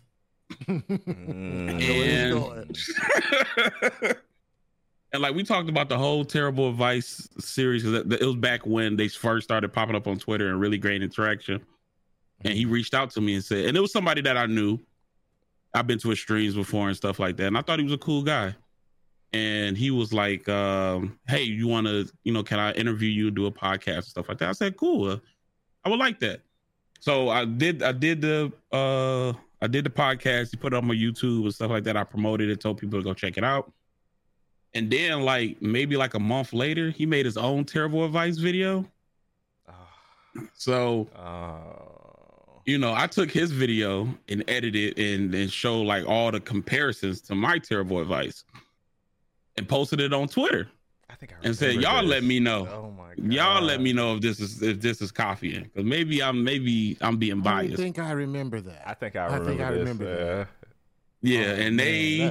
And like we talked about the whole Terrible Advice series, because it was back when they first started popping up on Twitter and really great interaction. And he reached out to me and said, and it was somebody that I knew. I've been to his streams before and stuff like that, and I thought he was a cool guy. And he was like, hey, you want to, you know, can I interview you and do a podcast and stuff like that? I said, cool. I would like that. So I did the podcast. He put it on my YouTube and stuff like that. I promoted it, told people to go check it out. And then like maybe like a month later, he made his own Terrible Advice video. So you know, I took his video and edited and showed like all the comparisons to my Terrible Advice and posted it on Twitter. And said, y'all let me know. Oh my God. Y'all let me know if this is copying, because maybe I'm being biased. I think I remember that. I think I remember that. Yeah, and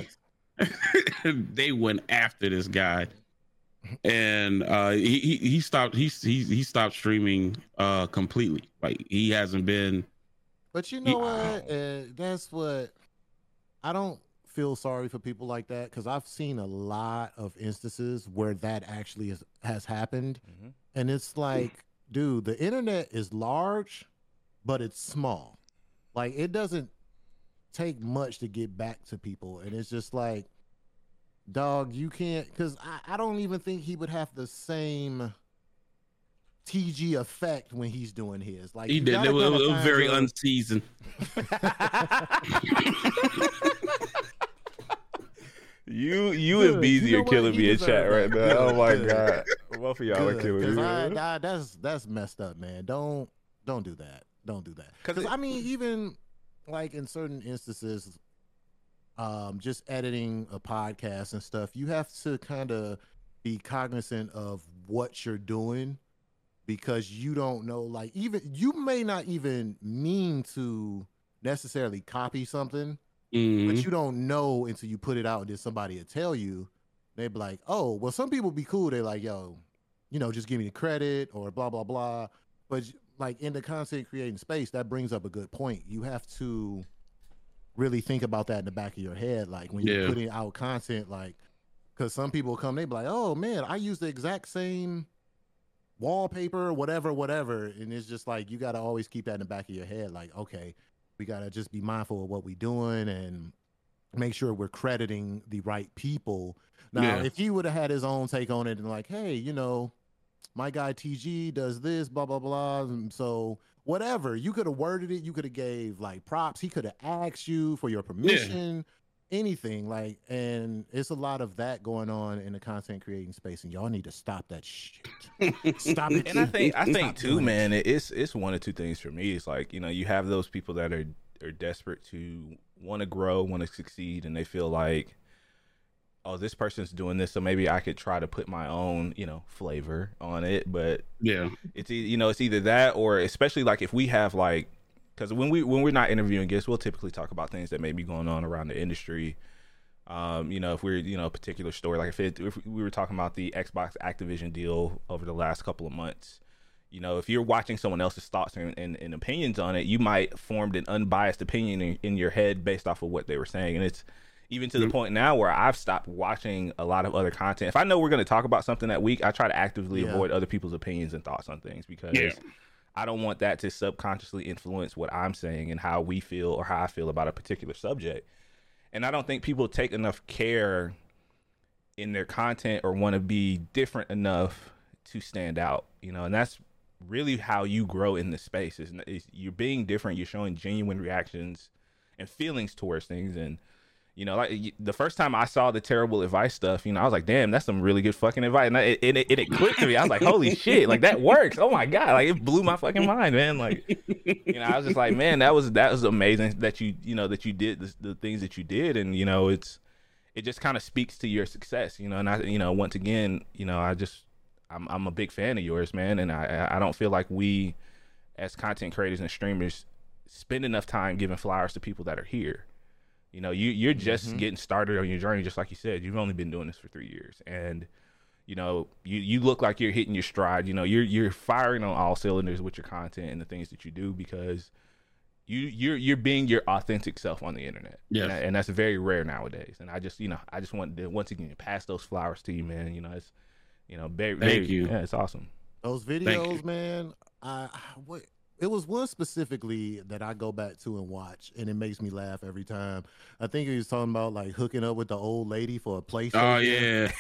they went after this guy, and he stopped streaming completely. Like he hasn't been. But you know what? That's what I don't feel sorry for people like that, because I've seen a lot of instances where that actually has happened. And it's like, dude, the internet is large, but it's small. Like it doesn't take much to get back to people. And it's just like, dog, you can't, because I don't even think he would have the same TG effect when he's doing his. Like he did. It was very unseasoned. You and Beezy are killing me in chat right now. Oh my God, both of y'all are killing me. That's messed up, man. Don't do that. Don't do that. Because I mean, even like in certain instances, just editing a podcast and stuff, you have to kind of be cognizant of what you're doing, because you don't know, like, even you may not even mean to necessarily copy something, but you don't know until you put it out, and then somebody will tell you. They'd be like, oh, well, some people be cool. They're like, yo, you know, just give me the credit or blah, blah, blah. But like in the content creating space, that brings up a good point. You have to really think about that in the back of your head. Like when you're putting out content, like, because some people come, they be like, oh man, I use the exact same wallpaper, whatever. And it's just like, you got to always keep that in the back of your head. Like, okay, we got to just be mindful of what we're doing and make sure we're crediting the right people. Now, if he would have had his own take on it and like, hey, you know, my guy TG does this, blah, blah, blah. And so whatever. You could have worded it. You could have gave like props. He could have asked you for your permission, anything like. And it's a lot of that going on in the content creating space, and y'all need to stop that shit. Stop it. And I think too, man, it's one of two things for me. It's like, you know, you have those people that are desperate to want to grow, want to succeed, and they feel like, oh, this person's doing this, so maybe I could try to put my own, you know, flavor on it. But yeah, it's, you know, it's either that, or especially like if we have like, because when we're not interviewing guests, we'll typically talk about things that may be going on around the industry. You know, if we're, you know, a particular story, like if we were talking about the Xbox Activision deal over the last couple of months, you know, if you're watching someone else's thoughts and opinions on it, you might form an unbiased opinion in your head based off of what they were saying. And it's even to the point now where I've stopped watching a lot of other content. If I know we're going to talk about something that week, I try to actively avoid other people's opinions and thoughts on things, because I don't want that to subconsciously influence what I'm saying and how we feel or how I feel about a particular subject. And I don't think people take enough care in their content or want to be different enough to stand out, you know, and that's really how you grow in this space is you're being different. You're showing genuine reactions and feelings towards things. And, you know, like the first time I saw the terrible advice stuff, you know, I was like, damn, that's some really good fucking advice. And it clicked to me. I was like, holy shit, like that works. Oh my God. Like it blew my fucking mind, man. Like, you know, I was just like, man, that was amazing that you know, that you did the things that you did. And, you know, it just kind of speaks to your success, you know, and I, you know, once again, you know, I'm a big fan of yours, man. And I don't feel like we as content creators and streamers spend enough time giving flowers to people that are here. You know, you're just getting started on your journey, just like you said. You've only been doing this for 3 years, and you know, you look like you're hitting your stride. You know, you're firing on all cylinders with your content and the things that you do, because you're being your authentic self on the internet. Yeah, and that's very rare nowadays. And I just wanted to once again pass those flowers to you, man. You know, it's, you know, thank you. Yeah, it's awesome. Those videos, man. It was one specifically that I go back to and watch, and it makes me laugh every time. I think he was talking about like hooking up with the old lady for a PlayStation. Oh yeah,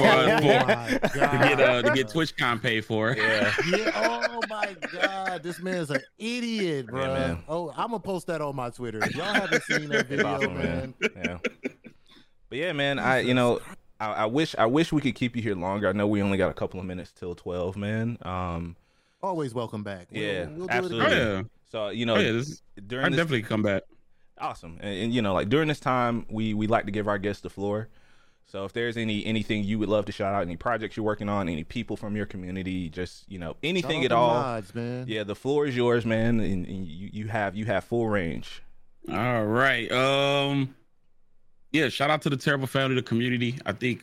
to get TwitchCon paid for. Yeah. Oh my God, this man's an idiot, bro. Yeah, man. Oh, I'm gonna post that on my Twitter. If y'all haven't seen that video, awesome, man. Yeah. But yeah, man, I wish we could keep you here longer. I know we only got a couple of minutes till 12, man. Always welcome back. We'll absolutely. Yeah. So, you know, during definitely come back. Awesome. And you know, like during this time, we like to give our guests the floor. So if there's anything you would love to shout out, any projects you're working on, any people from your community, just, you know, anything at all. Mods, man. Yeah, the floor is yours, man, and you have full range. All right. Yeah, shout out to the Terrible Family, the community. I think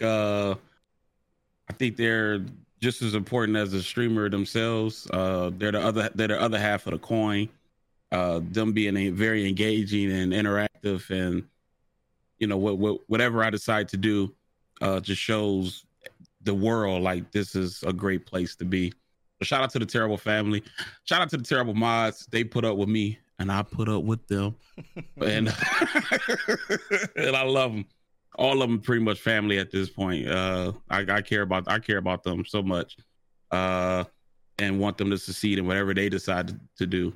they're just as important as the streamer themselves. They're the other half of the coin. Them being very engaging and interactive, and you know, whatever I decide to do, just shows the world like this is a great place to be. So shout out to the Terrible Family. Shout out to the Terrible Mods. They put up with me, and I put up with them, and and I love them. All of them pretty much family at this point. I care about them so much, and want them to succeed in whatever they decide to do.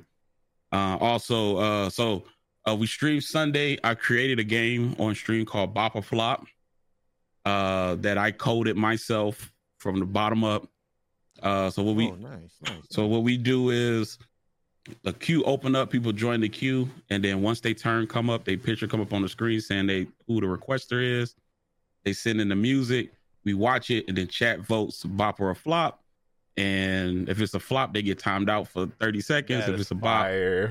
So we streamed Sunday. I created a game on stream called Bop or Flop, that I coded myself from the bottom up. So what we do is the queue open up, people join the queue, and then once they turn come up, they picture come up on the screen saying who the requester is. They send in the music, we watch it, and then chat votes bop or a flop. And if it's a flop, they get timed out for 30 seconds. If it's a bop,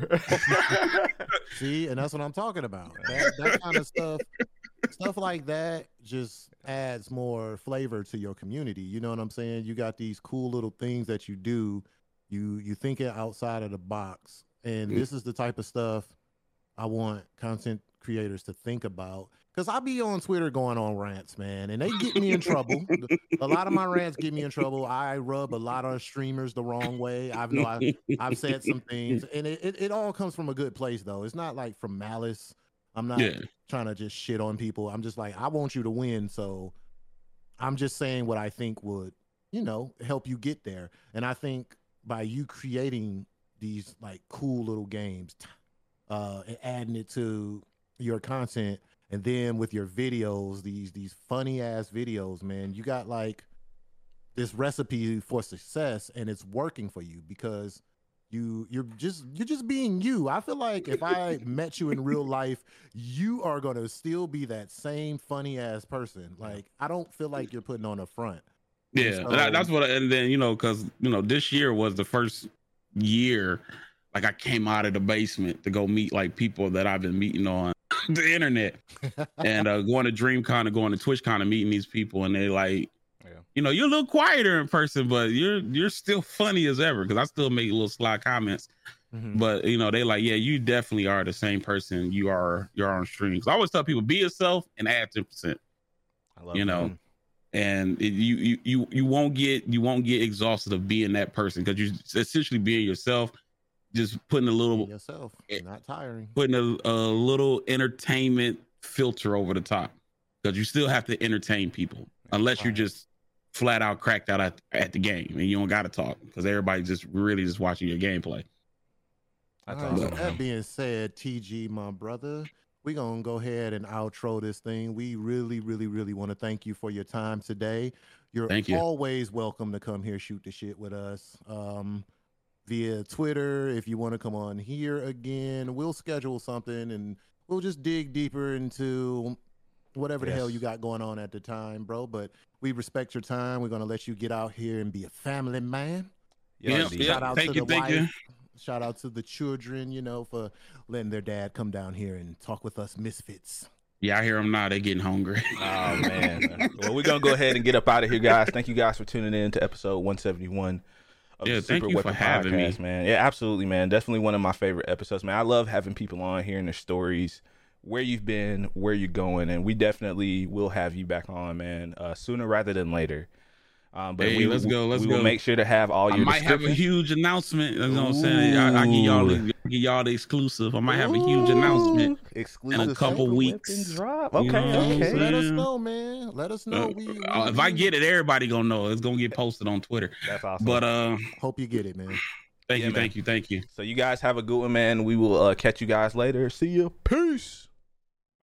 see, and that's what I'm talking about. That kind of stuff like that just adds more flavor to your community. You know what I'm saying? You got these cool little things that you do. You think it outside of the box, and this is the type of stuff I want content creators to think about. Because I be on Twitter going on rants, man, and they get me in trouble. A lot of my rants get me in trouble. I rub a lot of streamers the wrong way. I've said some things, and it all comes from a good place, though. It's not like from malice. I'm not trying to just shit on people. I'm just like, I want you to win, so I'm just saying what I think would, you know, help you get there. And I think by you creating these like cool little games, and adding it to your content, and then with your videos, these funny ass videos, man, you got like this recipe for success, and it's working for you because you're just being you. I feel like if I met you in real life, you are gonna still be that same funny ass person. Like I don't feel like you're putting on a front. Yeah, So, that's what. And then because this year was the first year, like I came out of the basement to go meet like people that I've been meeting on the internet, and going to DreamCon and going to TwitchCon and meeting these people, and they like. You're a little quieter in person, but you're still funny as ever because I still make little sly comments. Mm-hmm. But they like, yeah, you definitely are the same person you're on streams. I always tell people, be yourself and add 10%. I love that. And you won't get exhausted of being that person because you're essentially being yourself, just putting a little yourself, not tiring, putting a little entertainment filter over the top because you still have to entertain people unless you're just flat out cracked out at the game and you don't got to talk because everybody's just really just watching your gameplay. That's awesome. That being said, TG, my brother, we're going to go ahead and outro this thing. We really, really, really want to thank you for your time today. You're always welcome to come here, shoot the shit with us via Twitter. If you want to come on here again, we'll schedule something and we'll just dig deeper into whatever the hell you got going on at the time, bro. But we respect your time. We're going to let you get out here and be a family man. Shout out to the wife. Shout out to the children, for letting their dad come down here and talk with us misfits. Yeah, I hear them now. They're getting hungry. Oh, man. Well, we're going to go ahead and get up out of here, guys. Thank you guys for tuning in to episode 171 of the Super Weapon for having Podcast, me, man. Yeah, absolutely, man. Definitely one of my favorite episodes, man. I love having people on, hearing their stories, where you've been, where you're going, and we definitely will have you back on, man, sooner rather than later. But hey, let's go. We will make sure to have all your. I might have a huge announcement. You know what I'm saying? I give y'all the exclusive. I might have a huge announcement exclusive in a couple weeks. Drop. Okay. Let us know, man. Let us know. If I get it, everybody gonna know. It's gonna get posted on Twitter. That's awesome. But hope you get it, man. Thank you. So you guys have a good one, man. We will catch you guys later. See you. Peace.